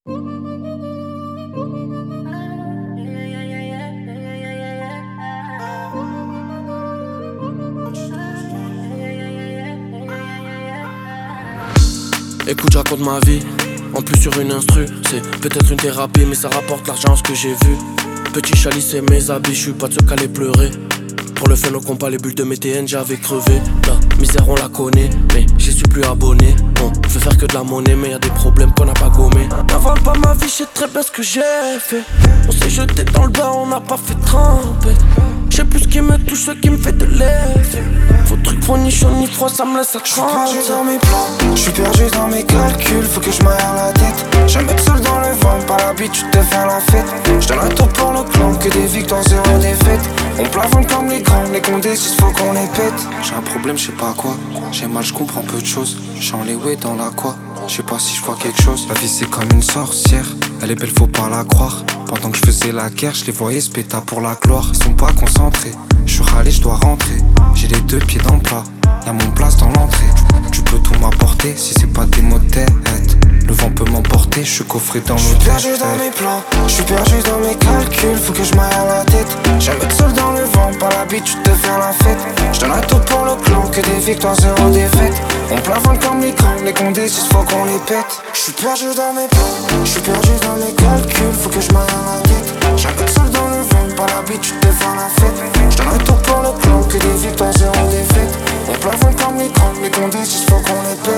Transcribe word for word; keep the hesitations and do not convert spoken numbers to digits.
Écoute, je raconte ma vie, en plus sur une instru. C'est peut-être une thérapie, mais ça rapporte l'argent, ce que j'ai vu. Petit chalice et mes habits, je suis pas de ceux qu'aller pleurer. Pour le fun au combat, les bulles de mes T N, j'avais crevé. La misère on la connaît, mais j'y suis plus abonné. Bon, je veux faire que de la monnaie, mais y'a des problèmes qu'on n'a pas gommé. N'avale pas ma vie, je sais très bien ce que j'ai fait. On s'est jeté dans le bain, on n'a pas fait tremper. Je sais plus ce qui me touche, ce qui me fait de l'effet. Vos trucs font ni chaud ni froid, ça me laisse à trembler. Je suis perdu dans mes plans, je suis perdu dans mes calculs. Faut que je m'aère la tête. J'aime être seul dans le vent, pas l'habitude de faire la fête. J'donne un tour pour le clan, que des victoires, zéro défaite. On plafond comme les grands, les qu'on décide, faut qu'on les pète. J'ai un problème, je sais pas quoi. J'ai mal, je comprends peu de choses. J'suis en les way dans la quoi. Je sais pas si je vois quelque chose. La vie c'est comme une sorcière, elle est belle, faut pas la croire. Pendant que je faisais la guerre, je les voyais se péta pour la gloire. Ils sont pas concentrés, je suis râlé, je dois rentrer. J'ai les deux pieds dans le plat, y'a mon place dans l'entrée. Tu peux tout m'apporter si c'est pas des mots de tête. Le vent peut m'emporter, je suis coffré dans l'hôtel. Je suis perdu dans mes plans, je suis perdu dans mes calculs. Faut que je m'aère la tête. J'aime être seul dans le vent, pas l'habitude de faire la fête. J'donne un tour pour le clan, que des victoires, zéro défaite. On plafond comme les grands, les qu'on décide, faut qu'on les pète. Je suis perdu dans mes plans, je suis perdu dans mes calculs. Faut que je m'aère la tête. J'aime être seul dans le vent, pas l'habitude de faire la fête. J'donne un tour pour le clan, que des victoires, zéro défaite. On plafond comme les grands, les qu'on décide, faut qu'on les pète.